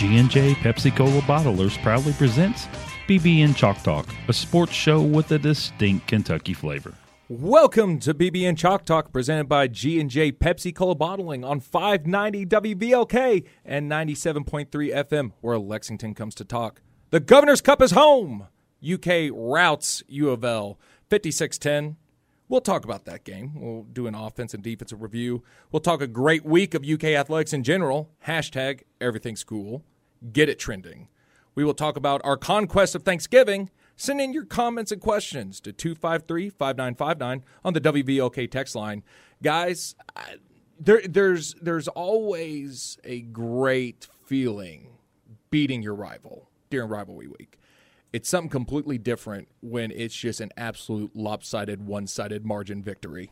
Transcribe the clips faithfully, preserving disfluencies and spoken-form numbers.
G and J Pepsi Cola Bottlers proudly presents B B N Chalk Talk, a sports show with a distinct Kentucky flavor. Welcome to B B N Chalk Talk, presented by G and J Pepsi Cola Bottling on five ninety W V L K and ninety-seven point three F M, where Lexington comes to talk. The Governor's Cup is home. U K routs U of L fifty-six ten. We'll talk about that game. We'll do an offense and defensive review. We'll talk a great week of U K athletics in general. Hashtag everything's cool. Get it trending. We will talk about our conquest of Thanksgiving. Send in your comments and questions to two five three, five nine five nine on the W V L K text line. Guys, I, there, there's there's always a great feeling beating your rival during rivalry week. It's something completely different when it's just an absolute lopsided, one-sided margin victory.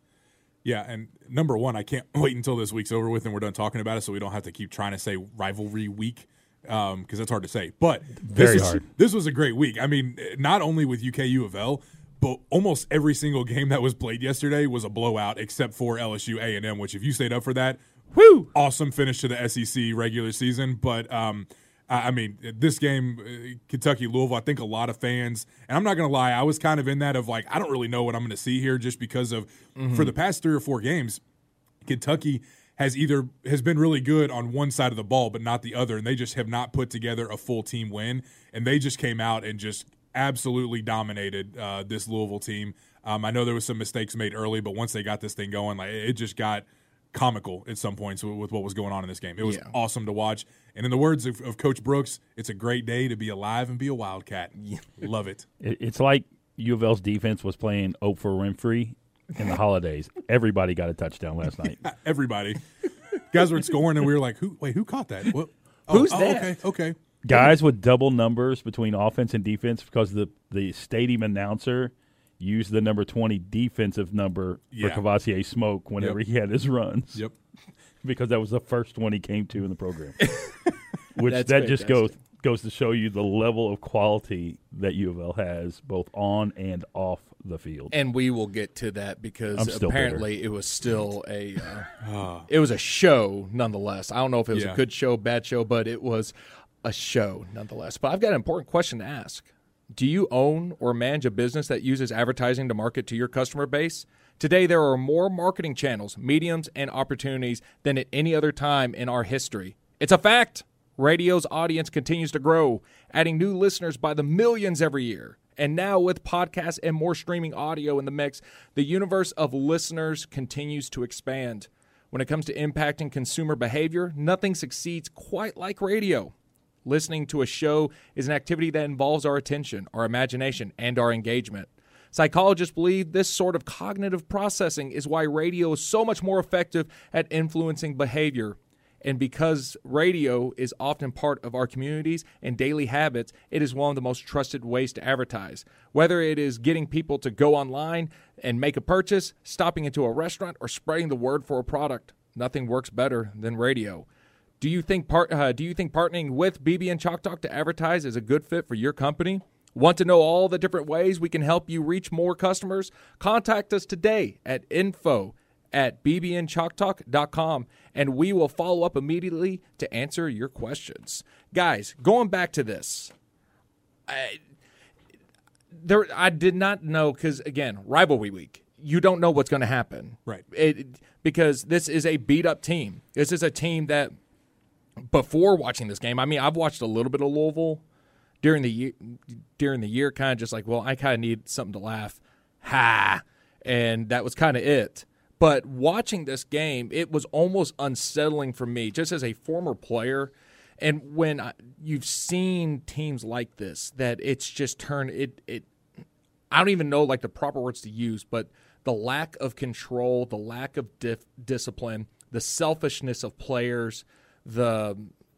Yeah, and number one, I can't wait until this week's over with and we're done talking about it so we don't have to keep trying to say rivalry week because um, that's hard to say. But Very this was, hard. This was a great week. I mean, not only with U K U of L, but almost every single game that was played yesterday was a blowout except for L S U A and M, which if you stayed up for that, whoo, awesome finish to the S E C regular season. But um I mean, this game, Kentucky-Louisville, I think a lot of fans, and I'm not going to lie, I was kind of in that of like, I don't really know what I'm going to see here just because of, mm-hmm. for the past three or four games, Kentucky has either has been really good on one side of the ball but not the other, and they just have not put together a full team win, and they just came out and just absolutely dominated uh, this Louisville team. Um, I know there was some mistakes made early, but once they got this thing going, like it just got comical at some points with, with what was going on in this game. It was yeah. awesome to watch. And in the words of, of Coach Brooks, it's a great day to be alive and be a Wildcat. Yeah. Love it. It's like U of L's defense was playing Oprah Winfrey in the holidays. Everybody got a touchdown last night. Everybody. Guys were scoring, and we were like, "Who? Wait, who caught that? What? Oh, Who's oh, that?" Okay, okay. Guys with double numbers between offense and defense because the, the stadium announcer used the number twenty defensive number yeah. for Cavassier Smoke whenever yep. he had his runs. Yep. Because that was the first one he came to in the program. Which That's that fantastic. just goes goes to show you the level of quality that U of L has both on and off the field. And we will get to that because I'm still apparently bitter. it was still a uh, it was a show nonetheless. I don't know if it was yeah. a good show, bad show, but it was a show nonetheless. But I've got an important question to ask. Do you own or manage a business that uses advertising to market to your customer base? Today, there are more marketing channels, mediums, and opportunities than at any other time in our history. It's a fact. Radio's audience continues to grow, adding new listeners by the millions every year. And now with podcasts and more streaming audio in the mix, the universe of listeners continues to expand. When it comes to impacting consumer behavior, nothing succeeds quite like radio. Listening to a show is an activity that involves our attention, our imagination, and our engagement. Psychologists believe this sort of cognitive processing is why radio is so much more effective at influencing behavior. And because radio is often part of our communities and daily habits, it is one of the most trusted ways to advertise. Whether it is getting people to go online and make a purchase, stopping into a restaurant, or spreading the word for a product, nothing works better than radio. Do you think part, uh, do you think partnering with B B N Chalk Talk to advertise is a good fit for your company? Want to know all the different ways we can help you reach more customers? Contact us today at info at b b n chalk talk dot com, and we will follow up immediately to answer your questions. Guys, going back to this, I, there, I did not know because, again, rivalry week. You don't know what's going to happen. Right. It, because this is a beat-up team. This is a team that, before watching this game, I mean, I've watched a little bit of Louisville during the year, during the year, kind of just like, well, I kind of need something to laugh. Ha! And that was kind of it. But watching this game, it was almost unsettling for me, just as a former player. And when I, you've seen teams like this, that it's just turned it, it. I don't even know like the proper words to use, but the lack of control, the lack of dif- discipline, the selfishness of players, the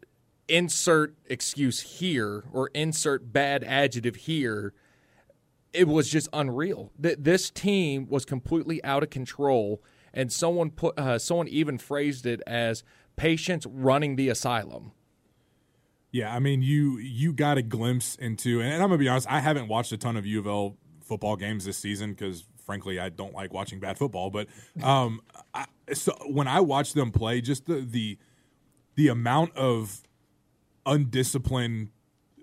insert excuse here or insert bad adjective here, it was just unreal. Th- this team was completely out of control, and someone put uh, someone even phrased it as patients running the asylum. Yeah, I mean, you you got a glimpse into, and I'm going to be honest, I haven't watched a ton of U of L football games this season because, frankly, I don't like watching bad football. But um, I, so when I watch them play, just the the the amount of undisciplined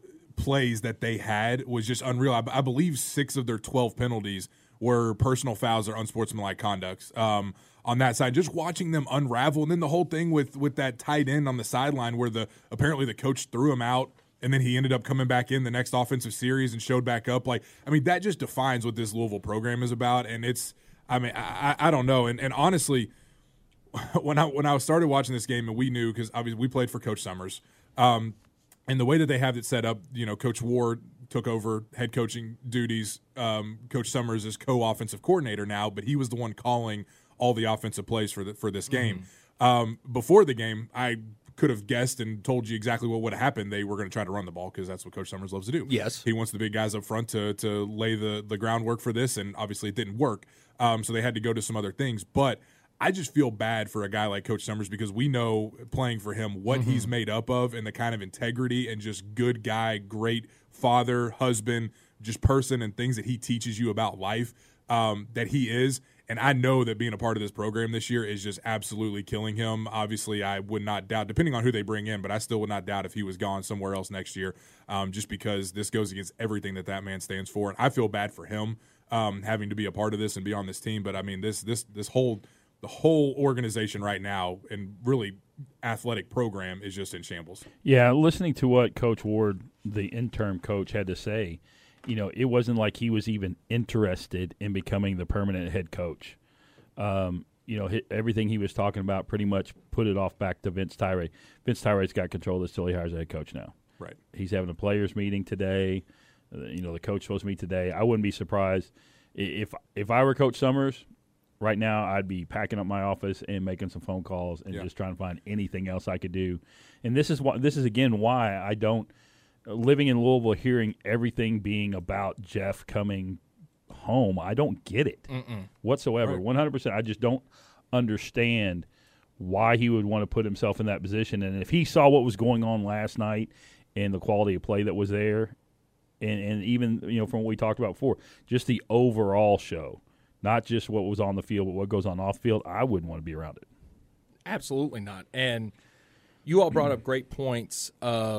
plays that they had was just unreal. I, I believe six of their twelve penalties were personal fouls or unsportsmanlike conducts um, on that side. Just watching them unravel, and then the whole thing with with that tight end on the sideline where the apparently the coach threw him out, and then he ended up coming back in the next offensive series and showed back up. Like, I mean, that just defines what this Louisville program is about, and it's, I mean, I, I don't know, and and honestly, when I when I started watching this game, and we knew because obviously we played for Coach Summers. Um, And the way that they have it set up, you know, Coach Ward took over head coaching duties. Um, Coach Summers is co-offensive coordinator now, but he was the one calling all the offensive plays for the, for this game. Mm-hmm. Um, before the game, I could have guessed and told you exactly what would have happened. They were going to try to run the ball because that's what Coach Summers loves to do. Yes. He wants the big guys up front to to lay the, the groundwork for this, and obviously it didn't work. Um, so they had to go to some other things. But I just feel bad for a guy like Coach Summers because we know playing for him what mm-hmm. he's made up of and the kind of integrity and just good guy, great father, husband, just person and things that he teaches you about life um, that he is. And I know that being a part of this program this year is just absolutely killing him. Obviously, I would not doubt, depending on who they bring in, but I still would not doubt if he was gone somewhere else next year um, just because this goes against everything that that man stands for. And I feel bad for him um, having to be a part of this and be on this team. But, I mean, this this this whole – the whole organization right now and really athletic program is just in shambles. Yeah, listening to what Coach Ward, the interim coach, had to say, you know, it wasn't like he was even interested in becoming the permanent head coach. Um, you know, everything he was talking about pretty much put it off back to Vince Tyree. Vince Tyree's got control of this till he hires a head coach now. Right. He's having a players meeting today. Uh, you know, the coach supposed to meet today. I wouldn't be surprised if if I were Coach Summers – right now, I'd be packing up my office and making some phone calls and yeah. just trying to find anything else I could do. And this is why. This is again why I don't. Living in Louisville, hearing everything being about Jeff coming home, I don't get it Mm-mm. whatsoever. One hundred percent. I just don't understand why he would want to put himself in that position. And if he saw what was going on last night and the quality of play that was there, and and even you know from what we talked about before, just the overall show. Not just what was on the field, but what goes on off the field, I wouldn't want to be around it. Absolutely not. And you all brought up great points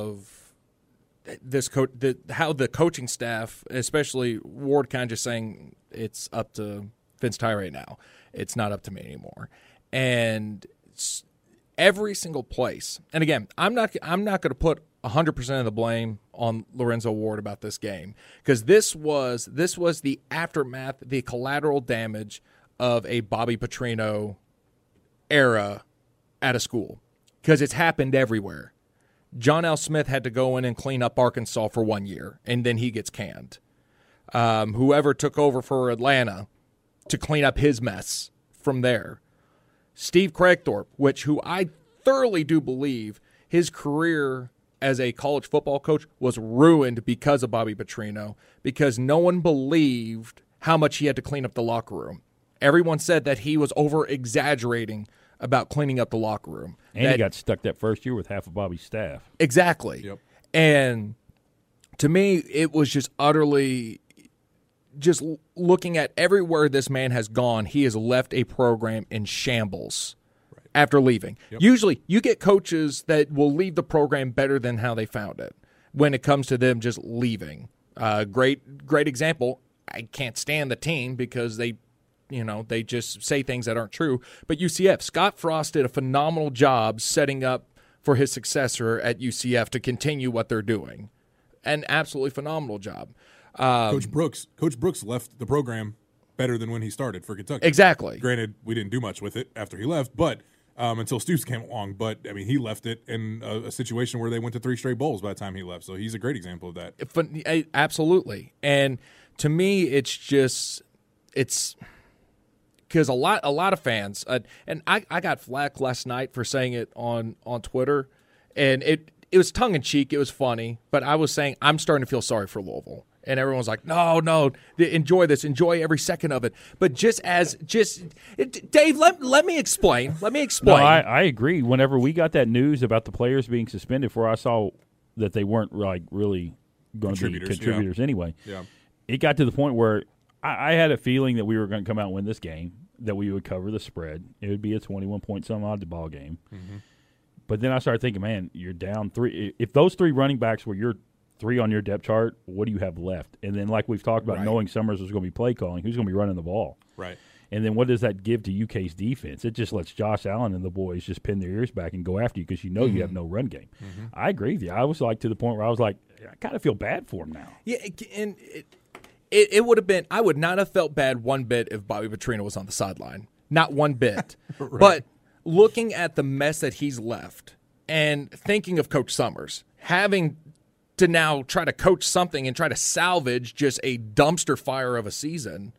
of this co- the, how the coaching staff, especially Ward, kind of just saying it's up to Vince Tyree now. It's not up to me anymore. And every single place. And again, I'm not I'm not going to put one hundred percent of the blame on Lorenzo Ward about this game because this was this was the aftermath, the collateral damage of a Bobby Petrino era at a school because it's happened everywhere. John L. Smith had to go in and clean up Arkansas for one year, and then he gets canned. Um, whoever took over for Atlanta to clean up his mess from there. Steve Craigthorpe, which who I thoroughly do believe his career as a college football coach was ruined because of Bobby Petrino, because no one believed how much he had to clean up the locker room. Everyone said that he was over-exaggerating about cleaning up the locker room. And that, he got stuck that first year with half of Bobby's staff. Exactly. Yep. And to me, it was just utterly just looking at everywhere this man has gone, he has left a program in shambles. After leaving. Yep. Usually you get coaches that will leave the program better than how they found it when it comes to them just leaving. Uh, great great example, I can't stand the team because they, you know, they just say things that aren't true. But U C F, Scott Frost did a phenomenal job setting up for his successor at U C F to continue what they're doing. An absolutely phenomenal job. Um, Coach Brooks, Coach Brooks left the program better than when he started for Kentucky. Exactly. Granted, we didn't do much with it after he left, but Um, until Stoops came along. But, I mean, he left it in a, a situation where they went to three straight bowls by the time he left. So he's a great example of that. Absolutely. And to me, it's just – it's because a lot a lot of fans uh, – and I, I got flack last night for saying it on, on Twitter. And it, it was tongue-in-cheek. It was funny. But I was saying I'm starting to feel sorry for Louisville. And everyone's like, no, no, enjoy this. Enjoy every second of it. But just as, just, it, Dave, let, let me explain. Let me explain. No, I, I agree. Whenever we got that news about the players being suspended, before I saw that they weren't like really going to be contributors yeah. anyway, yeah. it got to the point where I, I had a feeling that we were going to come out and win this game, that we would cover the spread. It would be a twenty-one point some odd ball game. Mm-hmm. But then I started thinking, man, you're down three. If those three running backs were your three on your depth chart, what do you have left? And then, like we've talked about, Right. knowing Summers was going to be play calling, who's going to be running the ball? Right. And then what does that give to U K's defense? It just lets Josh Allen and the boys just pin their ears back and go after you because you know mm-hmm. you have no run game. Mm-hmm. I agree with you. I was like to the point where I was like, I kind of feel bad for him now. Yeah, and it, it, it would have been – I would not have felt bad one bit if Bobby Petrino was on the sideline. Not one bit. Right. But looking at the mess that he's left and thinking of Coach Summers, having to now try to coach something and try to salvage just a dumpster fire of a season.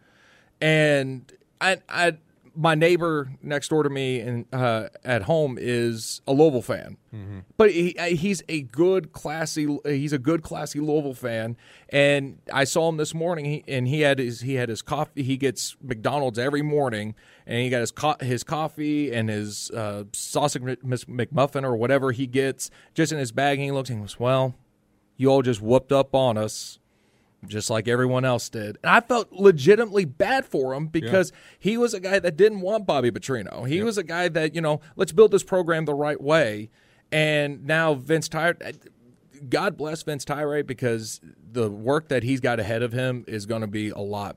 And I, I, my neighbor next door to me and uh, at home is a Louisville fan, mm-hmm. but he, he's a good, classy. He's a good, classy Louisville fan. And I saw him this morning, and he had his he had his coffee. He gets McDonald's every morning, and he got his co- his coffee and his uh, sausage McMuffin or whatever he gets just in his bag. And he looks and he goes, "Well, you all just whooped up on us, just like everyone else did." And I felt legitimately bad for him because yeah. he was a guy that didn't want Bobby Petrino. He yep. was a guy that, you know, let's build this program the right way. And now Vince Tyra, God bless Vince Tyra, because the work that he's got ahead of him is going to be a lot.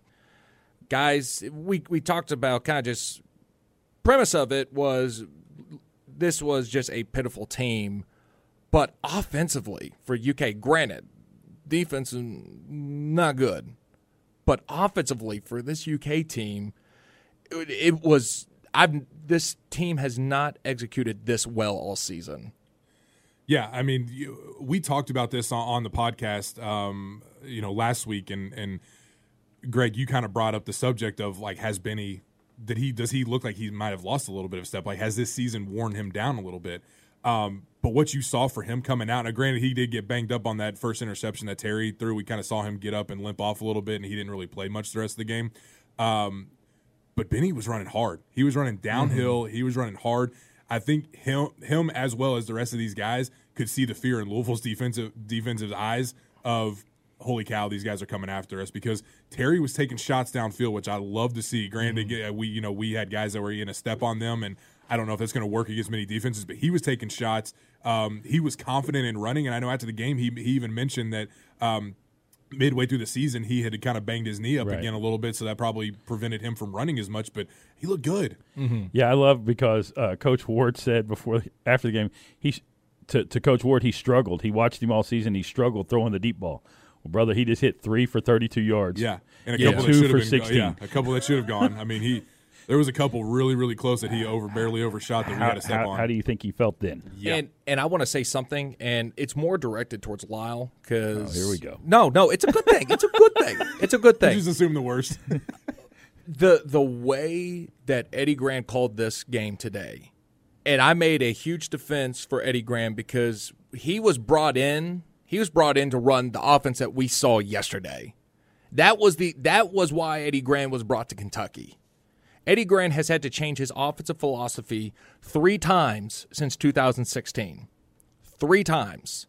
Guys, we, we talked about kind of just premise of it was this was just a pitiful team. But offensively for U K, granted, defense is not good, but offensively for this U K team, it, it was. I've this team has not executed this well all season. Yeah, I mean, you, we talked about this on, on the podcast, um, you know, last week, and and Greg, you kind of brought up the subject of like, has Benny, did he does he look like he might have lost a little bit of step? Like, has this season worn him down a little bit? Um, but what you saw for him coming out, now granted he did get banged up on that first interception that Terry threw. We kind of saw him get up and limp off a little bit, and he didn't really play much the rest of the game. Um, but Benny was running hard. He was running downhill. Mm-hmm. He was running hard. I think him, him as well as the rest of these guys could see the fear in Louisville's defensive defensive eyes of, holy cow, these guys are coming after us, because Terry was taking shots downfield, which I love to see. Granted, mm-hmm. we you know we had guys that were going to step on them, and I don't know if that's going to work against many defenses, but he was taking shots. Um, he was confident in running, and I know after the game he he even mentioned that um, midway through the season he had kind of banged his knee up right. again a little bit, so that probably prevented him from running as much, but he looked good. Mm-hmm. Yeah, I love because uh, Coach Ward said before after the game, he to, to Coach Ward, he struggled. He watched him all season. He struggled throwing the deep ball. Well, brother, he just hit three for thirty-two yards. Yeah, and a yeah. couple two that should for have been sixteen. Yeah, a couple that should have gone. I mean, he there was a couple really, really close that he over barely overshot that we how, had to step how, on. How do you think he felt then? Yeah. And and I want to say something, and it's more directed towards Lyle because oh, here we go. No, no, it's a good thing. It's a good thing. It's a good thing. You just assume the worst. the the way that Eddie Gran called this game today, and I made a huge defense for Eddie Gran because he was brought in. He was brought in to run the offense that we saw yesterday. That was the that was why Eddie Gran was brought to Kentucky. Eddie Gran has had to change his offensive philosophy three times since two thousand sixteen. Three times.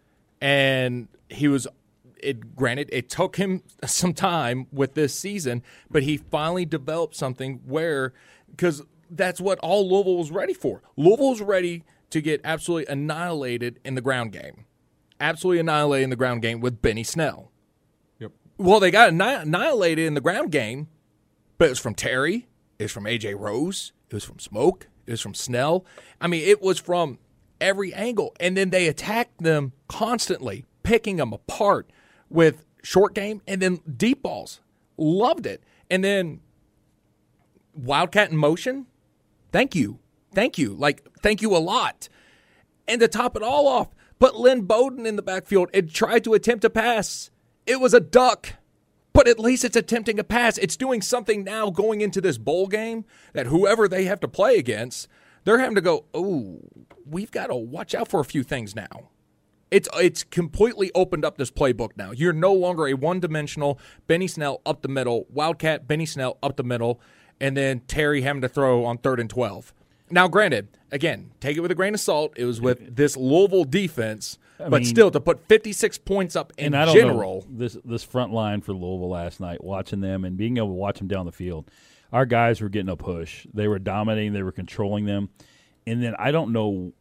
And he was it granted it took him some time with this season, but he finally developed something where because that's what all Louisville was ready for. Louisville was ready to get absolutely annihilated in the ground game. Absolutely annihilated in the ground game with Benny Snell. Yep. Well, they got annihilated in the ground game, but it was from Terry, it was from A J Rose, it was from Smoke, it was from Snell. I mean, it was from every angle. And then they attacked them constantly, picking them apart with short game and then deep balls. Loved it. And then Wildcat in motion, thank you. Thank you. Like, thank you a lot. And to top it all off, but Lynn Bowden in the backfield and tried to attempt a pass. It was a duck, but at least it's attempting a pass. It's doing something now going into this bowl game that whoever they have to play against, they're having to go, oh, we've got to watch out for a few things now. It's it's completely opened up this playbook now. You're no longer a one-dimensional Benny Snell up the middle, Wildcat, Benny Snell up the middle, and then Terry having to throw on third and twelve. Now, granted, again, take it with a grain of salt. It was with this Louisville defense, I but mean, still to put fifty-six points up in and I don't general. Know, this this front line for Louisville last night, watching them and being able to watch them down the field, our guys were getting a push. They were dominating. They were controlling them. And then I don't know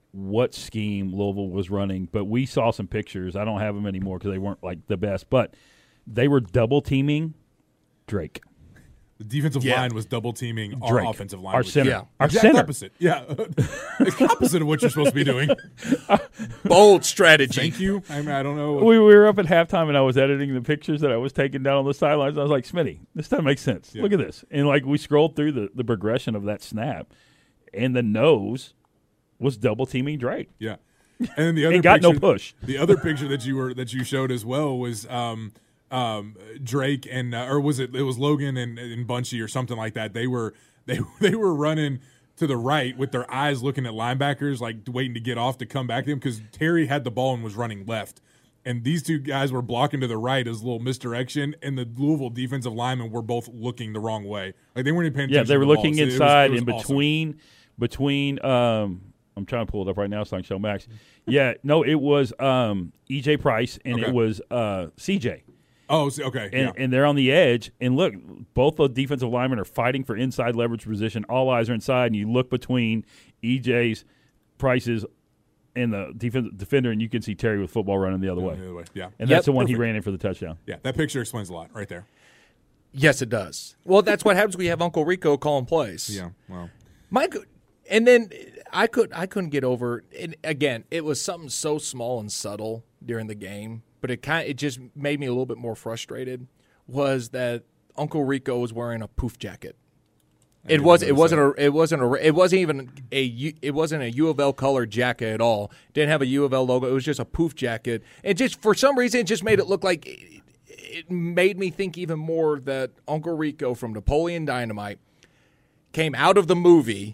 what scheme Louisville was running, but we saw some pictures. I don't have them anymore because they weren't like the best, but they were double teaming Drake. The defensive Yeah. line was double teaming our Drake, offensive line. our which- center, Yeah. our exact center. opposite. Yeah, it's opposite of what you're supposed to be doing. Bold strategy. Thank you. I mean, I don't know. We, we were up at halftime, and I was editing the pictures that I was taking down on the sidelines. I was like, Smitty, this doesn't make sense. Yeah. Look at this. And, like, we scrolled through the, the progression of that snap, and the nose was double-teaming Drake. Yeah, and then the other It got no picture- push. The other picture that you were that you showed as well was um, um, Drake and uh, or was it it was Logan and, and Bunchy or something like that. They were they they were running to the right with their eyes looking at linebackers, like waiting to get off to come back to him because Terry had the ball and was running left. And these two guys were blocking to the right as a little misdirection, and the Louisville defensive linemen were both looking the wrong way. Like they weren't even paying Yeah, attention they to were the ball. looking So it was- inside it was in awesome. between between um I'm trying to pull it up right now so I can show Max. Yeah, no, it was um E J Price and Okay. it was uh C J. Oh, see, okay. And, yeah. and they're on the edge. And look, both the defensive linemen are fighting for inside leverage position. All eyes are inside, and you look between E J's, Price's, and the defensive defender, and you can see Terry with football running the other way. The other way. Yeah. And Yep, that's the one perfect. he ran in for the touchdown. Yeah, that picture explains a lot right there. Yes, it does. Well, that's what happens when you have Uncle Rico calling plays. Yeah, well. My go- and then I could I couldn't get over. And again, it was something so small and subtle during the game, but it kind it just made me a little bit more frustrated. Was that Uncle Rico was wearing a poof jacket? It didn't was. It notice wasn't a. It wasn't a. It wasn't even a. U- It wasn't a U of L colored jacket at all. Didn't have a U of L logo. It was just a poof jacket. And just for some reason, it just made it look like. It, it made me think even more that Uncle Rico from Napoleon Dynamite came out of the movie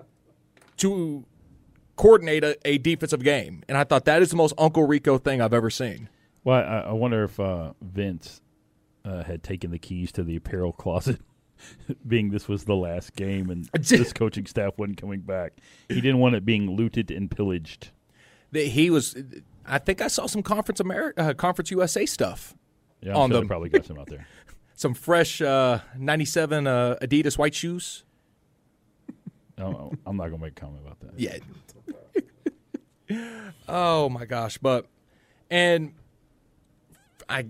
to coordinate a, a defensive game, and I thought that is the most Uncle Rico thing I've ever seen. Well, I, I wonder if uh, Vince uh, had taken the keys to the apparel closet, being this was the last game and this coaching staff wasn't coming back. He didn't want it being looted and pillaged. That he was. I think I saw some Conference America, uh, Conference U S A stuff. Yeah, I'm On sure the- they probably got some out there. Some fresh uh, ninety-seven uh, Adidas white shoes. No, I'm not going to make a comment about that. Yeah. Oh my gosh, but and I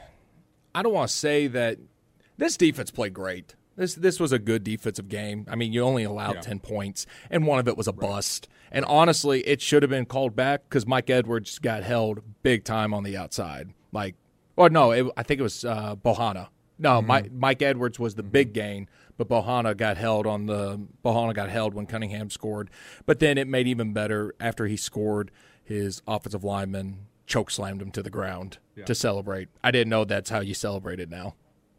I don't want to say that this defense played great. This this was a good defensive game. I mean, you only allowed Yeah. ten points, and one of it was a bust. And honestly, it should have been called back because Mike Edwards got held big time on the outside. Like, or no, it, I think it was uh, Bohanna. No, Mike, Mike Edwards was the big gain, but Bohanna got held on the Bohanna got held when Cunningham scored. But then it made even better after he scored. His offensive lineman choke slammed him to the ground to celebrate. I didn't know that's how you celebrated now.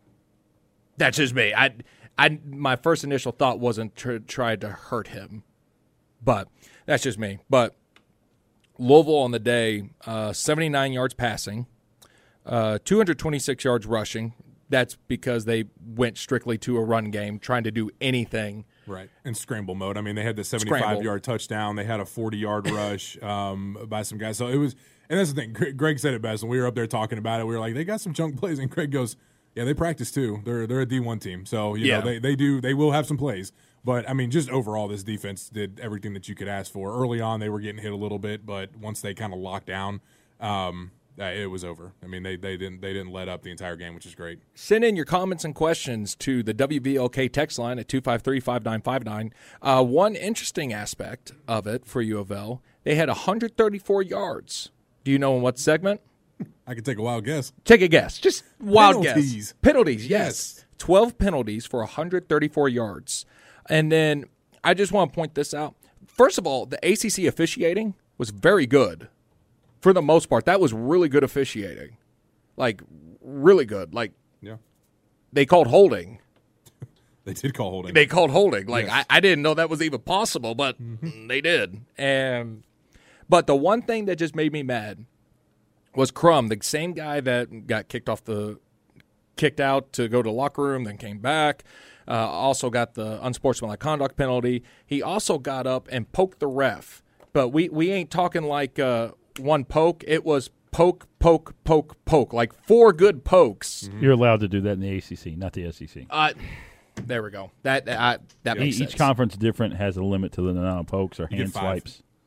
That's just me. I, I, my first initial thought wasn't to try to hurt him, but that's just me. But Louisville on the day, uh, seventy-nine yards passing, uh, two hundred twenty-six yards rushing. That's because they went strictly to a run game, trying to do anything. Right. In scramble mode. I mean, they had the Scramble. seventy-five-yard touchdown. They had a forty-yard rush um, by some guys. So it was – and that's the thing. Greg- Greg said it best. When we were up there talking about it, we were like, they got some chunk plays. And Greg goes, yeah, they practice too. They're they're a D one team. So, you Yeah. know, they, they do – they will have some plays. But, I mean, just overall, this defense did everything that you could ask for. Early on, they were getting hit a little bit. But once they kind of locked down, um, uh, it was over. I mean, they, they didn't they didn't let up the entire game, which is great. Send in your comments and questions to the W V L K text line at two five three, five nine five nine. Uh, one interesting aspect of it for U of L, they had one hundred thirty-four yards. Do you know in what segment? I could take a wild guess. Take a guess. Just wild Penalties. guess. Penalties, yes. Yes. twelve penalties for one hundred thirty-four yards. And then I just want to point this out. First of all, the A C C officiating was very good. For the most part, that was really good officiating. Like, really good. Like, Yeah. they called holding. They did call holding. They called holding. Like, Yes. I, I didn't know that was even possible, but they did. And But the one thing that just made me mad was Crum, the same guy that got kicked off the kicked out to go to the locker room, then came back. Uh, also got the unsportsmanlike conduct penalty. He also got up and poked the ref. But we, we ain't talking like uh, one poke. It was poke, poke, poke, poke. Like four good pokes. You're allowed to do that in the A C C, not the S E C. Uh, there we go. That that, that E- makes Each sense. conference different has a limit to the amount of pokes or You hand get five. swipes.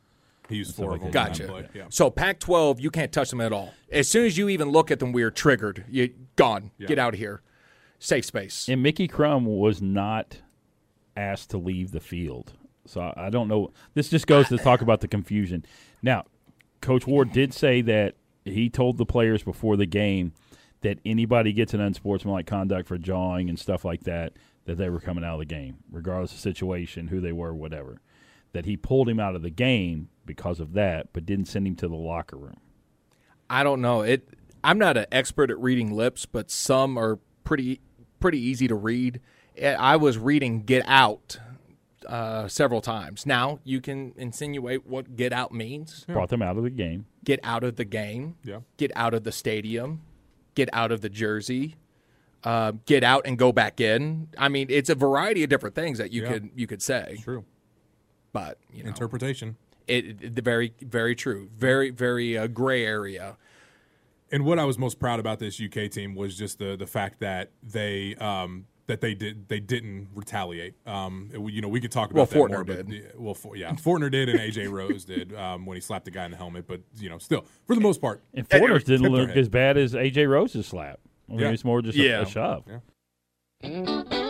He used four like of them. that. on that Gotcha. play. Yeah. So Pac twelve, you can't touch them at all. As soon as you even look at them, we are triggered. You gone. Yeah. Get out of here. Safe space. And Mickey Crum was not asked to leave the field. So I I don't know. This just goes to talk about the confusion. Now, Coach Ward did say that he told the players before the game that anybody gets an unsportsmanlike conduct for jawing and stuff like that, that they were coming out of the game, regardless of situation, who they were, whatever. That he pulled him out of the game because of that, but didn't send him to the locker room. I don't know. It. I'm not an expert at reading lips, but some are pretty pretty easy to read. I was reading "get out" uh, several times. Now you can insinuate what "get out" means. Brought them out of the game. Get out of the game. Yeah. Get out of the stadium. Get out of the jersey. Uh, get out and go back in. I mean, it's a variety of different things that you Yeah. could you could say. True. But you know, Interpretation. it, it very very true. Very very uh, gray area. And what I was most proud about this U K team was just the the fact that they um, that they did they didn't retaliate. Um, it- you know, we could talk about Well, that more. Fortner But, did. yeah, well, For, yeah, Fortner did, and A J Rose did um, when he slapped the guy in the helmet. But you know, still for the most part, And Forder's didn't tipped their look head. as bad as A J Rose's slap. I mean, Yeah. it's more just a, Yeah. a shove. Yeah.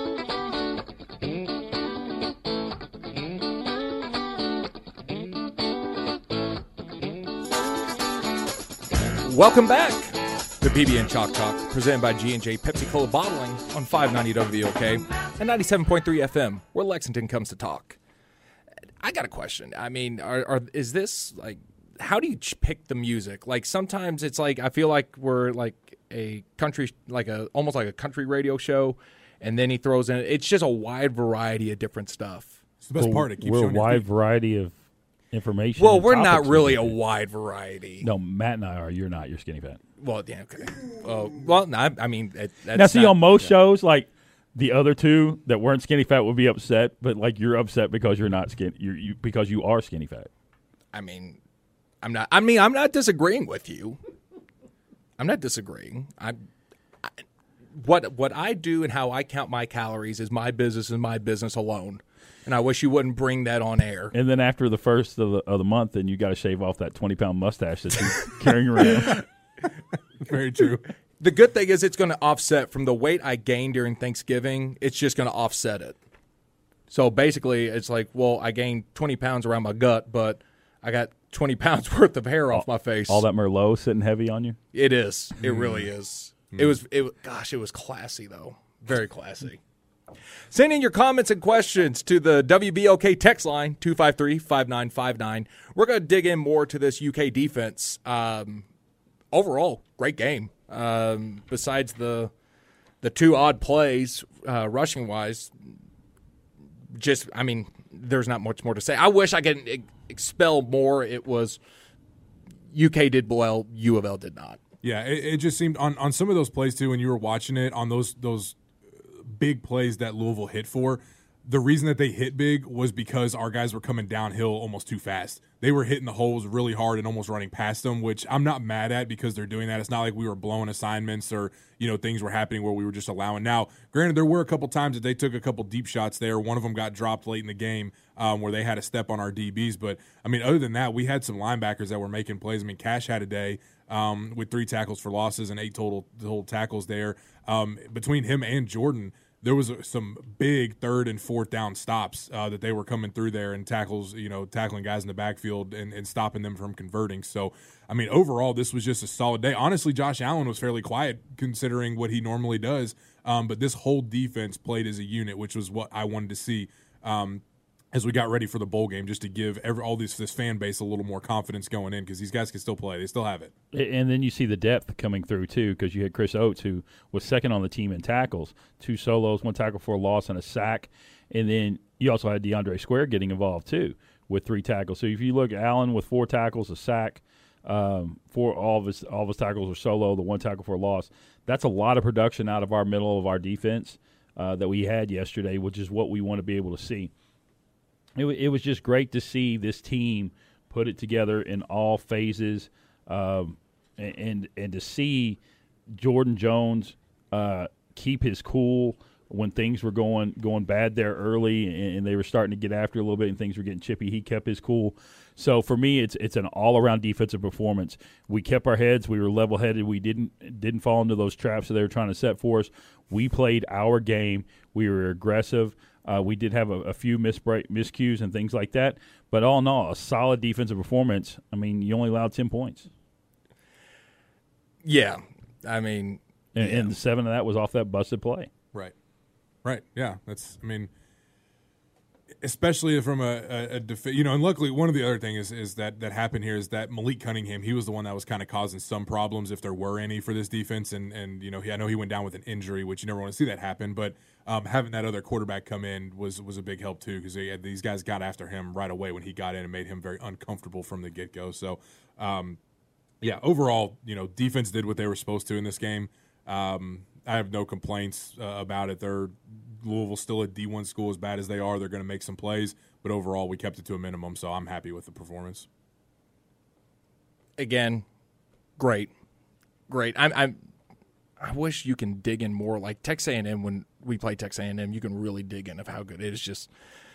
Welcome back to P B and Chalk Talk, presented by G and J Pepsi Cola Bottling on five ninety W O K and ninety-seven point three F M, where Lexington comes to talk. I got a question. I mean, are, are is this like how do you ch- pick the music? Like sometimes it's like I feel like we're like a country, like a almost like a country radio show, and then he throws in it's just a wide variety of different stuff. it's the best We're- part. It keeps We're you a on your wide feet. variety of information. Well, and we're not topics we really get a to. wide variety. No, Matt and I are. You're not. You're skinny fat. Well, yeah, okay. Uh, well, no, I, I mean, it, that's Now, see, not- on most yeah. shows, like the other two that weren't skinny fat would be upset, but like you're upset because you're not skinny. You're, you because you are skinny fat. I mean, I'm not. I mean, I'm not disagreeing with you. I'm not disagreeing. I'm. I, what what I do and how I count my calories is my business and my business alone. And I wish you wouldn't bring that on air. And then after the first of the, of the month, then you got to shave off that twenty pound mustache that you're carrying around. Very true. The good thing is it's going to offset from the weight I gained during Thanksgiving. It's just going to offset it. So basically, it's like, well, I gained twenty pounds around my gut, but I got twenty pounds worth of hair off my face. All that Merlot sitting heavy on you. It is. It really is. It was. It. Gosh, it was classy though. Very classy. Send in your comments and questions to the W B O K text line two five three, five nine five nine. We're going to dig in more to this U K defense. Um, overall, great game. Um, besides the the two odd plays, uh, rushing wise, just I mean, there's not much more to say. I wish I could e- expel more. It was U K did well, U of L did not. Yeah, it, it just seemed on, on some of those plays too when you were watching it on those those big plays that Louisville hit for. The reason that they hit big was because our guys were coming downhill almost too fast. They were hitting the holes really hard and almost running past them, which I'm not mad at because they're doing that. It's not like we were blowing assignments or, you know, things were happening where we were just allowing. Now, granted, there were a couple times that they took a couple deep shots there. One of them got dropped late in the game um, where they had a step on our D Bs. But, I mean, other than that, we had some linebackers that were making plays. I mean, Cash had a day um, with three tackles for losses and eight total, total tackles there. Um, between him and Jordan, there was some big third and fourth down stops uh, that they were coming through there and tackles, you know, tackling guys in the backfield and, and stopping them from converting. So, I mean, overall, this was just a solid day. Honestly, Josh Allen was fairly quiet considering what he normally does. Um, but this whole defense played as a unit, which was what I wanted to see um, as we got ready for the bowl game, just to give every, all this, this fan base a little more confidence going in because these guys can still play. They still have it. And then you see the depth coming through, too, because you had Chris Oates, who was second on the team in tackles, two solos, one tackle for a loss, and a sack. And then you also had DeAndre Square getting involved, too, with three tackles. So if you look at Allen with four tackles, a sack, um, four, all of his all of his tackles were solo, the one tackle for a loss. That's a lot of production out of our middle of our defense uh, that we had yesterday, which is what we want to be able to see. It, w- it was just great to see this team put it together in all phases, um, and, and and to see Jordan Jones uh, keep his cool when things were going going bad there early and, and they were starting to get after a little bit and things were getting chippy, he kept his cool. So for me, it's it's an all-around defensive performance. We kept our heads. We were level-headed. We didn't didn't fall into those traps that they were trying to set for us. We played our game. We were aggressive. Uh, we did have a, a few misbreak, miscues and things like that. But all in all, a solid defensive performance. I mean, you only allowed ten points. Yeah. I mean. And, yeah. and seven of that was off that busted play. Right. Right. Yeah. That's, I mean, especially from a, a, a def- you know, and luckily one of the other things is, is that that happened here is that Malik Cunningham, he was the one that was kind of causing some problems if there were any for this defense. And, and you know, he, I know he went down with an injury, which you never want to see that happen. But um, having that other quarterback come in was, was a big help too, because these guys got after him right away when he got in and made him very uncomfortable from the get-go. So, um, yeah, overall, you know, defense did what they were supposed to in this game. Um, I have no complaints uh, about it. They're Louisville's still a D one school. As bad as they are, they're going to make some plays. But overall, we kept it to a minimum, so I'm happy with the performance. Again, great, great. I'm, I'm. I wish you can dig in more. Like Texas A and M, when we play Texas A and M, you can really dig in of how good it is. Just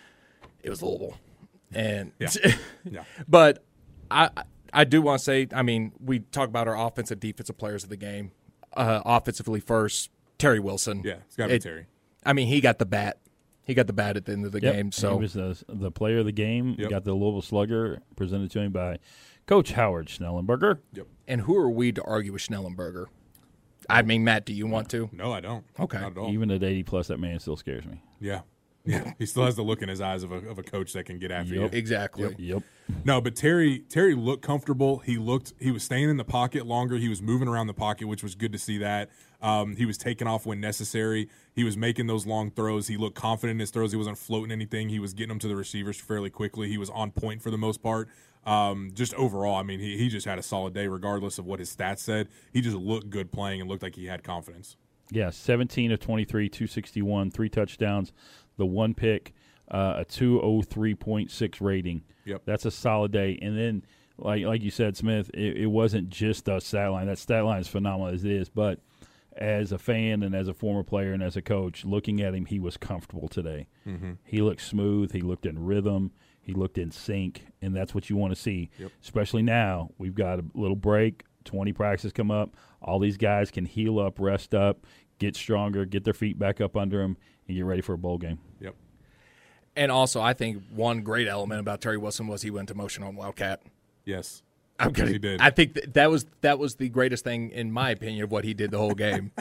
it was Louisville, and yeah, yeah. But I, I do want to say, I mean, we talk about our offensive, defensive players of the game. Uh, offensively first, Terry Wilson. Yeah, it's got to be Terry. I mean, he got the bat. He got the bat at the end of the yep. game. So he was the, the player of the game. Yep. Got the Louisville Slugger presented to him by Coach Howard Schnellenberger. Yep. And who are we to argue with Schnellenberger? I mean, Matt, do you want to? No, I don't. Okay. Not at all. Even at eighty plus, that man still scares me. Yeah. Yeah, he still has the look in his eyes of a of a coach that can get after Yep. you. Exactly. Yep. Yep. No, but Terry Terry looked comfortable. He looked he was staying in the pocket longer. He was moving around the pocket, which was good to see that. Um, he was taking off when necessary. He was making those long throws. He looked confident in his throws. He wasn't floating anything. He was getting them to the receivers fairly quickly. He was on point for the most part. Um, just overall, I mean, he he just had a solid day regardless of what his stats said. He just looked good playing and looked like he had confidence. Yeah, seventeen of twenty-three, two sixty-one, three touchdowns, the one pick. Uh, a two oh three point six rating. Yep. That's a solid day. And then, like like you said, Smith, it, it wasn't just the stat line. That stat line is phenomenal as it is. But as a fan and as a former player and as a coach, looking at him, he was comfortable today. Mm-hmm. He looked smooth. He looked in rhythm. He looked in sync. And that's what you want to see, yep. especially now. We've got a little break. twenty practices come up. All these guys can heal up, rest up, get stronger, get their feet back up under them, and get ready for a bowl game. Yep. And also, I think one great element about Terry Wilson was he went to motion on Wildcat. Yes. I'm gonna, he did. I think that, that was that was the greatest thing, in my opinion, of what he did the whole game.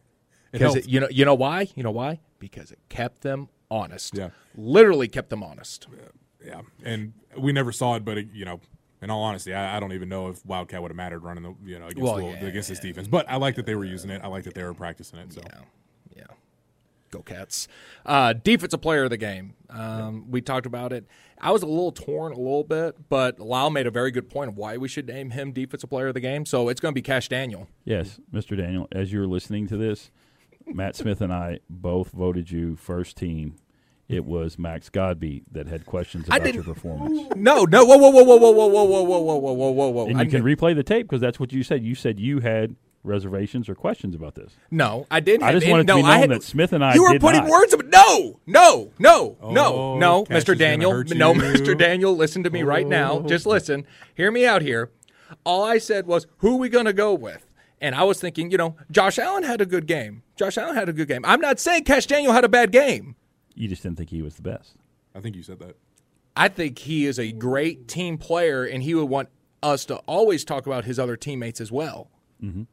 It Because you know, you know why? You know why? Because it kept them honest. Yeah. Literally kept them honest. Yeah, and we never saw it, but it, you know, in all honesty, I, I don't even know if Wildcat would have mattered running the you know against Well, the, yeah, against this yeah, defense. But I like that they were using it. I like that they were practicing it. So Yeah. Yeah. Go Cats. Uh, defensive player of the game. Um, we talked about it. I was a little torn a little bit, but Lyle made a very good point of why we should name him defensive player of the game. So it's going to be Cash Daniel. Yes, Mister Daniel, as you're listening to this, Matt Smith and I both voted you first team. It was Max Godby that had questions I about didn't- your performance. No, no, whoa, whoa, whoa, whoa, whoa, whoa, whoa, whoa, whoa, whoa, whoa, whoa, whoa, whoa. And I you can didn't- replay the tape because that's what you said. You said you had reservations or questions about this. No, I didn't. I have just any- wanted to no, be known I had, that Smith and I You were did putting not. words of no, no, no, Oh, no, no, Cash Mister is gonna Daniel, hurt no, you. Mister Daniel. Listen to me right now. Oh. Just listen. Hear me out here. All I said was, who are we going to go with? And I was thinking, you know, Josh Allen had a good game. Josh Allen had a good game. I'm not saying Cash Daniel had a bad game. You just didn't think he was the best. I think you said that. I think he is a great team player, and he would want us to always talk about his other teammates as well. Mm-hmm.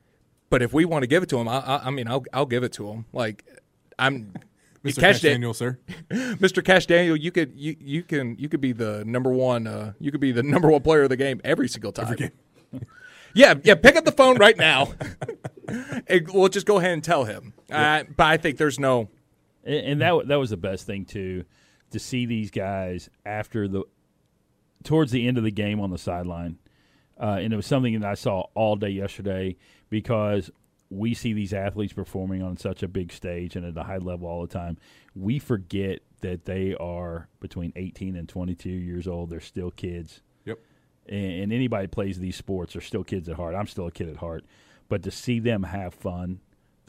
But if we want to give it to him, I, I, I mean, I'll, I'll give it to him. Like, I'm Mister Cash Cash Dan- Daniel, sir. Mister Cash Daniel. You could you, you can you could be the number one. Uh, you could be the number one player of the game every single time. Every game. Yeah, yeah. Pick up the phone right now. And we'll just go ahead and tell him. Uh, but I think there's no. And, and that that was the best thing too, to see these guys after the towards the end of the game on the sideline, uh, and it was something that I saw all day yesterday because we see these athletes performing on such a big stage and at a high level all the time. We forget that they are between eighteen and twenty-two years old. They're still kids. Yep. And, and anybody who plays these sports are still kids at heart. I'm still a kid at heart. But to see them have fun the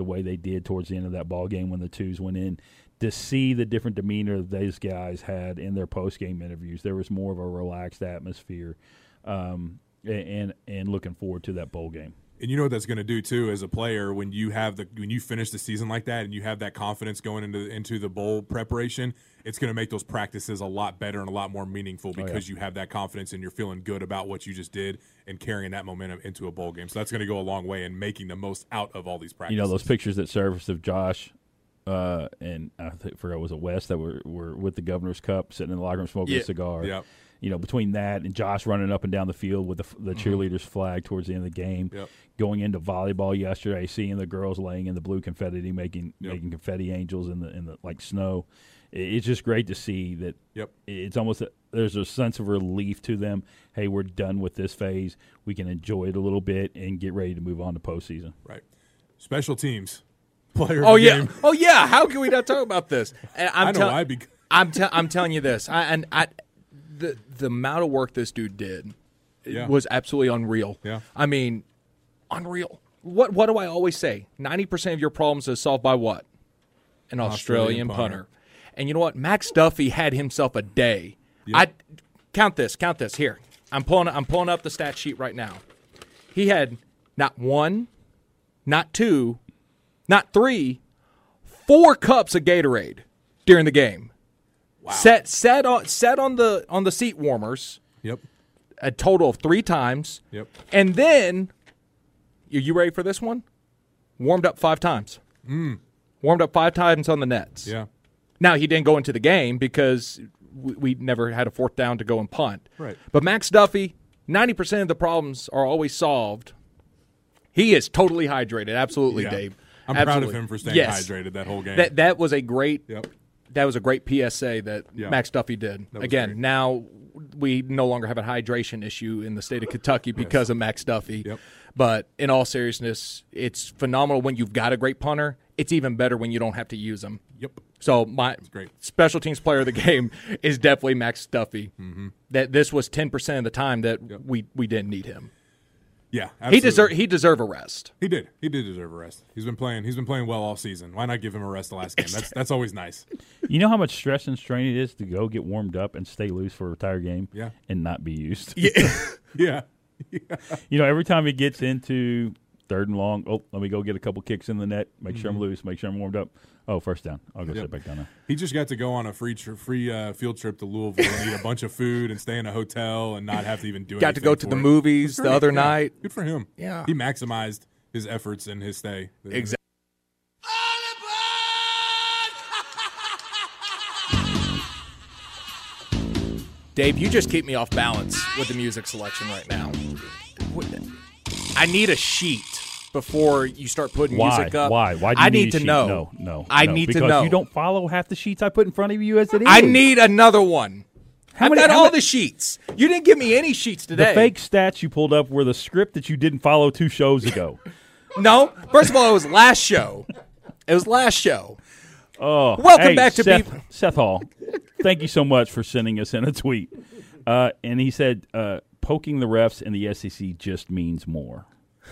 the way they did towards the end of that ball game when the twos went in. To see the different demeanor that these guys had in their post-game interviews, there was more of a relaxed atmosphere, um, and and looking forward to that bowl game. And you know what that's going to do too, as a player, when you have the when you finish the season like that and you have that confidence going into into the bowl preparation, it's going to make those practices a lot better and a lot more meaningful because oh, yeah. you have that confidence and you're feeling good about what you just did and carrying that momentum into a bowl game. So that's going to go a long way in making the most out of all these practices. You know, those pictures that surfaced of Josh. Uh, and I think, forgot was it West that were, were with the Governor's Cup, sitting in the locker room smoking yeah. a cigar. Yep. You know, between that and Josh running up and down the field with the, the mm-hmm. cheerleaders' flag towards the end of the game, yep. going into volleyball yesterday, seeing the girls laying in the blue confetti, making yep. making confetti angels in the in the like snow. It's just great to see that. Yep. It's almost a, there's a sense of relief to them. Hey, we're done with this phase. We can enjoy it a little bit and get ready to move on to postseason. Right. Special teams. Player oh of the yeah, game. oh yeah. How can we not talk about this? And I'm I know tell- why. Be- I'm te- I'm telling you this. I, and I, the the amount of work this dude did yeah. was absolutely unreal. Yeah. I mean, unreal. What what do I always say? Ninety percent of your problems is solved by what? An Australian, Australian punter. punter. And you know what? Max Duffy had himself a day. Yep. I count this. Count this. Here, I'm pulling. I'm pulling up the stat sheet right now. He had not one, not two. Not three, four cups of Gatorade during the game. Wow. Set set on set on the on the seat warmers. Yep. A total of three times. Yep. And then, are you ready for this one? Warmed up five times. Mm. Warmed up five times on the nets. Yeah. Now he didn't go into the game because we, we never had a fourth down to go and punt. Right. But Max Duffy, ninety percent of the problems are always solved. He is totally hydrated. Absolutely, yeah. Dave. I'm Absolutely. proud of him for staying yes. hydrated that whole game. That that was a great yep. that was a great P S A that yeah. Max Duffy did. Again, great. now we no longer have a hydration issue in the state of Kentucky because yes. of Max Duffy. Yep. But in all seriousness, it's phenomenal when you've got a great punter. It's even better when you don't have to use them. Yep. So my great. special teams player of the game is definitely Max Duffy. Mm-hmm. That this was ten percent of the time that yep. we, we didn't need him. Yeah, absolutely. he deserve he deserve a rest. He did. He did deserve a rest. He's been playing. He's been playing well all season. Why not give him a rest the last game? That's that's always nice. You know how much stress and strain it is to go get warmed up and stay loose for a entire game, yeah. and not be used. Yeah, yeah. yeah. You know, every time he gets into third and long, oh, let me go get a couple kicks in the net, make mm-hmm. sure I'm loose, make sure I'm warmed up. Oh, first down. I'll go yep. sit back down now. He just got to go on a free tri- free uh, field trip to Louisville and eat a bunch of food and stay in a hotel and not have to even do got anything. Got to go to for the it. movies the other yeah. night. Good for him. Yeah. He maximized his efforts in his stay. Exactly. Dave, you just keep me off balance with the music selection right now. I need a sheet before you start putting Why? music up. Why? Why? Do you I need, need to sheet? know. No, no. I no, need because to know. You don't follow half the sheets I put in front of you as it is. I need another one. How I've many, got how all many, the sheets. You didn't give me any sheets today. The fake stats you pulled up were the script that you didn't follow two shows ago. No. First of all, it was last show. It was last show. Oh, welcome hey, back to Seth, Be- Seth Hall. Thank you so much for sending us in a tweet. Uh, and he said, uh, poking the refs in the S E C just means more.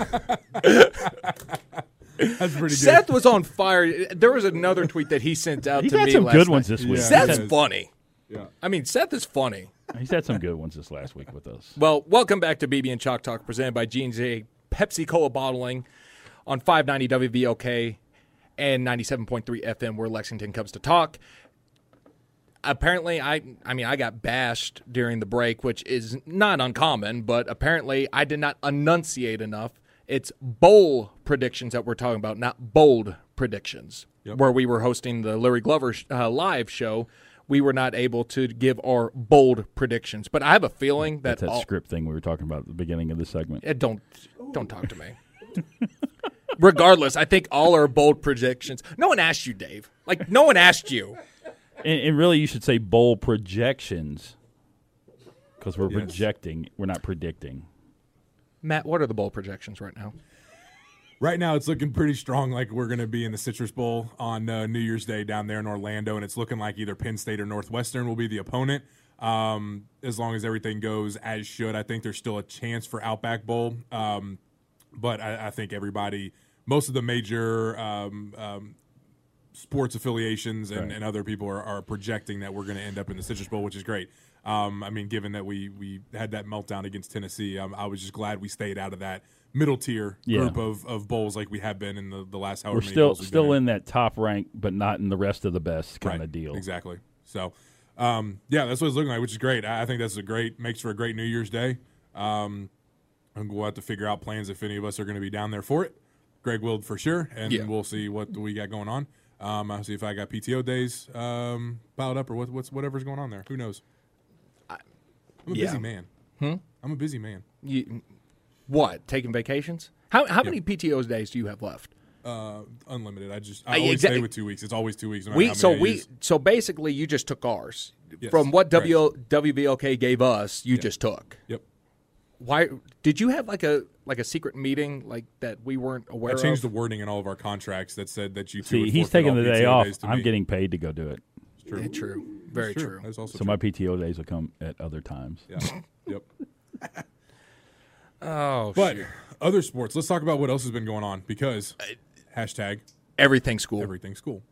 That's pretty good. Seth was on fire. There was another tweet that he sent out He's to had me some last good night. ones this week. Yeah, Seth's he has. funny. Yeah. I mean, Seth is funny. He's had some good ones this last week with us. Well, welcome back to B B and Chalk Talk, presented by G and J Pepsi Cola Bottling on five ninety W V L K and ninety-seven point three F M, where Lexington comes to talk. Apparently, I I mean, I got bashed during the break, which is not uncommon, but apparently I did not enunciate enough. It's bowl predictions that we're talking about, not bold predictions. Yep. Where we were hosting the Larry Glover uh, live show, we were not able to give our bold predictions. But I have a feeling that That's that all, script thing we were talking about at the beginning of the segment. Uh, don't don't talk to me. Regardless, I think all our bold predictions. No one asked you, Dave. Like no one asked you. And, and really, you should say bold projections, because we're Yes. projecting. We're not predicting. Matt, what are the bold projections right now? Right now, it's looking pretty strong. Like we're going to be in the Citrus Bowl on uh, New Year's Day down there in Orlando, and it's looking like either Penn State or Northwestern will be the opponent. Um, as long as everything goes as should, I think there's still a chance for Outback Bowl. Um, but I, I think everybody most of the major um, um, sports affiliations and, Right. and other people are, are projecting that we're going to end up in the Citrus Bowl, which is great. Um, I mean, given that we we had that meltdown against Tennessee, um, I was just glad we stayed out of that middle tier Yeah. group of, of bowls like we have been in the, the last however We're many still bowls we've still been in that top rank, but not in the rest of the best kind Right. of deal. Exactly. So, um, yeah, that's what it's looking like, which is great. I I think that's a great makes for a great New Year's Day. Um, and we'll have to figure out plans if any of us are going to be down there for it. Greg will for sure, and Yeah. we'll see what we got going on. Um, I'll see if I got P T O days um, piled up or what, what's whatever's going on there. Who knows? I'm a yeah. busy man. Hmm? I'm a busy man. You, what? Taking vacations? How how many P T O days do you have left? Uh, unlimited. I just Uh, I always exactly. stay with two weeks. It's always two weeks. No matter We how so many I we use. so basically you just took ours Yes, from what correct. W W V L K gave us. You just took. Yep. Why did you have like a like a secret meeting like that we weren't aware I changed of? the wording in all of our contracts that said that you two See, would he's forfeit taking all the day P T O off. days to I'm me. getting paid to go do it. True. Yeah, true. Very True. true. That's also So true. my P T O days will come at other times. Yeah. Yep. Oh, But shit. other sports. Let's talk about what else has been going on because hashtag Everything's cool. everything's cool.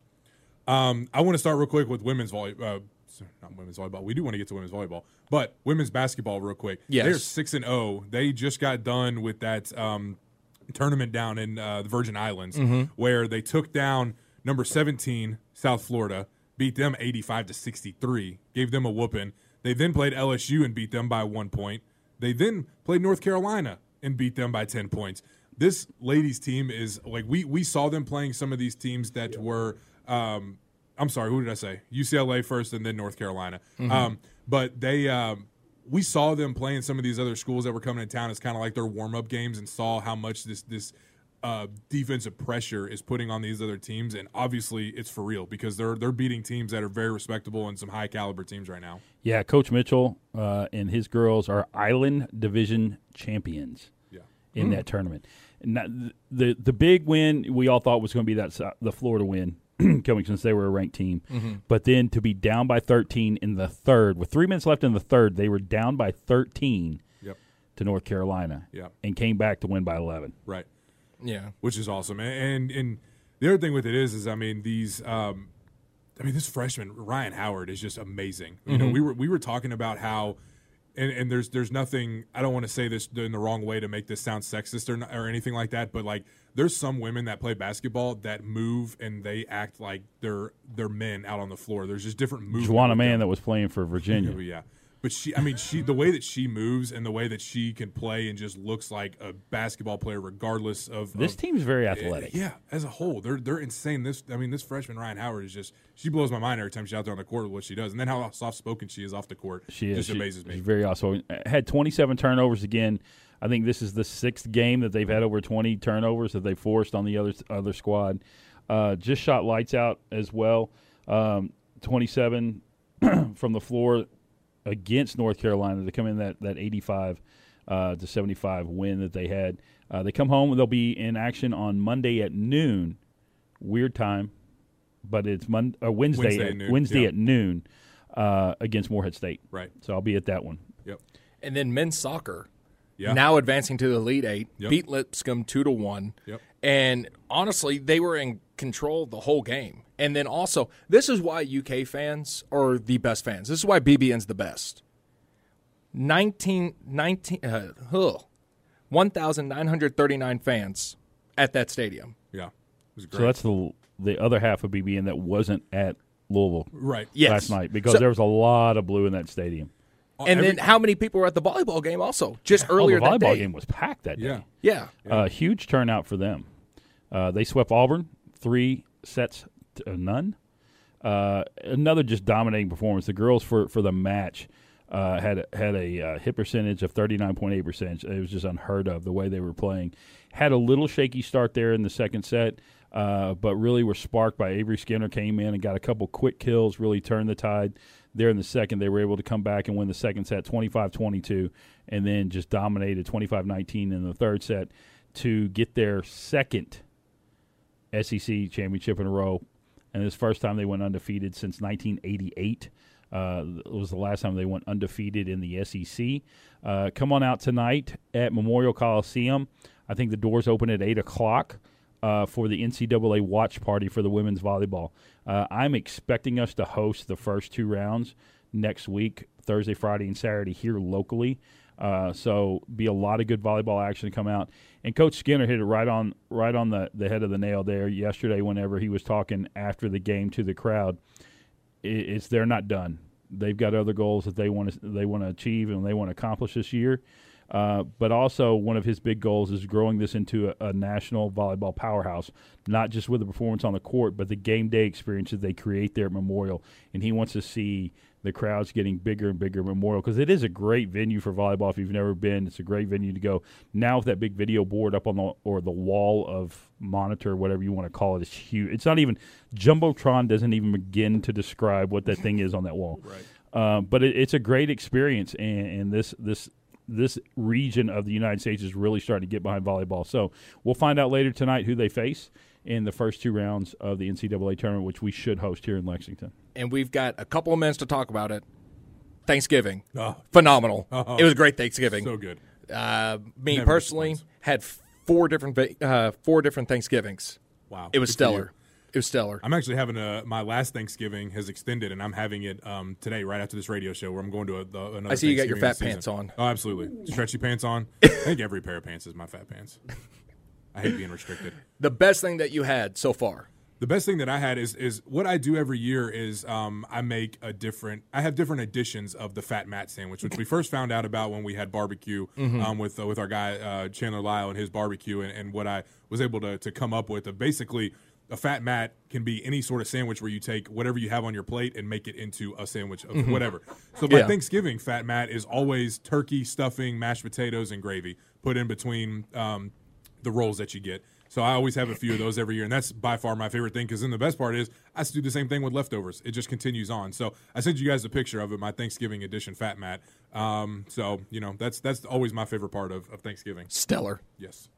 Um, I want to start real quick with women's volleyball. Uh, sorry, not women's volleyball. We do want to get to women's volleyball, but women's basketball real quick. Yes. They're six and zero. They just got done with that um, tournament down in uh, the Virgin Islands where they took down number seventeen South Florida, beat them eighty-five to sixty-three, gave them a whooping. They then played L S U and beat them by one point. They then played North Carolina and beat them by ten points. This ladies team is like we we saw them playing some of these teams that were um, I'm sorry, who did I say? U C L A first and then North Carolina. Mm-hmm. Um, but they um, we saw them playing some of these other schools that were coming to town as kind of like their warm up games and saw how much this this uh, defensive pressure is putting on these other teams, and obviously it's for real because they're they're beating teams that are very respectable and some high caliber teams right now. Yeah, Coach Mitchell uh, and his girls are Island Division champions Yeah. in that tournament. And that, the the big win we all thought was going to be that Sou- the Florida win, coming since they were a ranked team. But then to be down by thirteen in the third, with three minutes left in the third, they were down by thirteen Yep. to North Carolina, Yep. and came back to win by eleven. Right. Yeah. Which is awesome. And and the other thing with it is, is I mean these, um, I mean this freshman Ryan Howard is just amazing. You know, we were we were talking about how, and, and there's there's nothing. I don't want to say this in the wrong way to make this sound sexist or not, or anything like that, but like there's some women that play basketball that move and they act like they're they're men out on the floor. There's just different moves. Juana Mann that was playing for Virginia. Yeah. But she, I mean, she, the way that she moves and the way that she can play and just looks like a basketball player, regardless of This of, team's very athletic. Yeah, as a whole, they're they're insane. This, I mean, this freshman Ryan Howard is just she blows my mind every time she's out there on the court with what she does, and then how soft spoken she is off the court. She is. just She- amazes me. She's very awesome. Had twenty-seven turnovers again. I think this is the sixth game that they've had over twenty turnovers that they forced on the other other squad. Uh, just shot lights out as well. Um, twenty-seven from the floor against North Carolina to come in that that eighty-five uh, to seventy-five win that they had. Uh, they come home. They'll be in action on Monday at noon. Weird time, but it's Mon- uh, Wednesday, Wednesday at, at noon, Wednesday yeah. at noon uh, against Morehead State. Right. So I'll be at that one. Yep. And then men's soccer, Yeah. now advancing to the Elite Eight, Yep. beat Lipscomb two to one. Yep. And honestly, they were in control the whole game. And then also, this is why U K fans are the best fans. This is why B B N's the best. nineteen, nineteen, uh, ugh, one thousand nine hundred thirty-nine fans at that stadium. Yeah. It was great. So that's the the other half of B B N that wasn't at Louisville right. Yes. last night because So- there was a lot of blue in that stadium. And Every- then how many people were at the volleyball game also, just Oh, earlier the volleyball that day? game was packed that day. Yeah. Yeah. Uh, huge turnout for them. Uh, they swept Auburn three sets to none. Uh, another just dominating performance. The girls for, for the match uh, had had a uh, hit percentage of thirty-nine point eight percent. It was just unheard of the way they were playing. Had a little shaky start there in the second set, uh, but really were sparked by Avery Skinner came in and got a couple quick kills, really turned the tide. There in the second, they were able to come back and win the second set twenty-five twenty-two, and then just dominated twenty-five nineteen in the third set to get their second S E C championship in a row. And this first time they went undefeated since nineteen eighty-eight. Uh, it was the last time they went undefeated in the S E C. Uh, come on out tonight at Memorial Coliseum. I think the doors open at eight o'clock. uh, for the N C double A watch party for the women's volleyball. Uh, I'm expecting us to host the first two rounds next week, Thursday, Friday, and Saturday here locally. Uh, so be a lot of good volleyball action to come out. And Coach Skinner hit it right on right on the, the head of the nail there yesterday whenever he was talking after the game to the crowd. It, it's they're not done. They've got other goals that they want to they want to achieve and they want to accomplish this year. Uh, but also one of his big goals is growing this into a, a national volleyball powerhouse, not just with the performance on the court, but the game day experiences they create there at Memorial. And he wants to see the crowds getting bigger and bigger at Memorial because it is a great venue for volleyball. If you've never been, it's a great venue to go. Now with that big video board up on the or the wall of monitor, whatever you want to call it, it's huge. It's not even Jumbotron doesn't even begin to describe what that thing is on that wall. Right. Uh, but it, it's a great experience, and, and this this. This region of the United States is really starting to get behind volleyball. So we'll find out later tonight who they face in the first two rounds of the N C double A tournament, which we should host here in Lexington. And we've got a couple of minutes to talk about it. Thanksgiving. Oh. Phenomenal. Oh. It was a great Thanksgiving. So good. Uh, me Never personally disappoints. had four different va- uh, four different Thanksgivings. Wow. It was Good for stellar. you. It was stellar. I'm actually having a my last Thanksgiving has extended, and I'm having it um, today right after this radio show where I'm going to a, the, another. I see you got your Thanksgiving fat this season. pants on. Oh, absolutely, stretchy pants on. I think every pair of pants is my fat pants. I hate being restricted. The best thing that you had so far. The best thing that I had is is what I do every year is um, I make a different I have different editions of the Fat Matt sandwich, which we first found out about when we had barbecue mm-hmm. um, with uh, with our guy uh, Chandler Lyle and his barbecue, and, and what I was able to to come up with. Of basically, a Fat Matt can be any sort of sandwich where you take whatever you have on your plate and make it into a sandwich of mm-hmm. whatever. So my yeah. Thanksgiving Fat Matt is always turkey, stuffing, mashed potatoes, and gravy put in between um, the rolls that you get. So I always have a few of those every year, and that's by far my favorite thing because then the best part is I do the same thing with leftovers. It just continues on. So I sent you guys a picture of it, my Thanksgiving edition Fat Matt. Um, so, you know, that's that's always my favorite part of, of Thanksgiving. Stellar. Yes.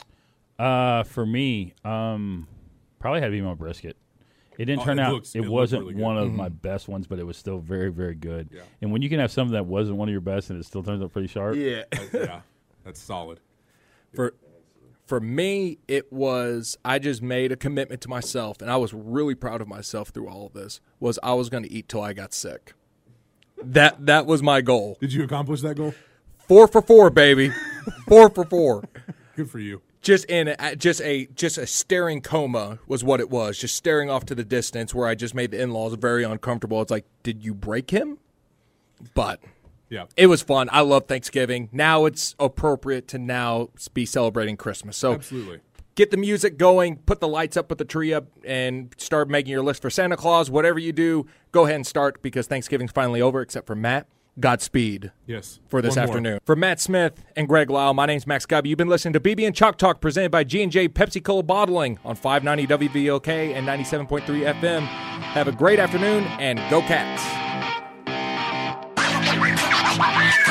Uh, for me, um, probably had to be my brisket. It didn't Oh, turn it out. looks- it, it wasn't looked really one good. of Mm-hmm. my best ones, but it was still very, very good. Yeah. And when you can have something that wasn't one of your best and it still turns out pretty sharp, Yeah. yeah, that's solid. For for me, it was I just made a commitment to myself, and I was really proud of myself through all of this. Was I was going to eat till I got sick. That that was my goal. Did you accomplish that goal? Four for four, baby. Four for four. Good for you. Just in a, just a just a staring coma was what it was. Just staring off to the distance, where I just made the in-laws very uncomfortable. It's like, did you break him? But Yeah. it was fun. I love Thanksgiving. Now it's appropriate to now be celebrating Christmas. So Absolutely. get the music going, put the lights up, put the tree up, and start making your list for Santa Claus. Whatever you do, go ahead and start because Thanksgiving's finally over, except for Matt. Godspeed Yes. for this One more. afternoon. For Matt Smith and Greg Lyle, my name's Max Gubby. You've been listening to B B and Chalk Talk presented by G and J Pepsi Cola Bottling on five ninety W V O K and ninety-seven point three F M. Have a great afternoon and go Cats.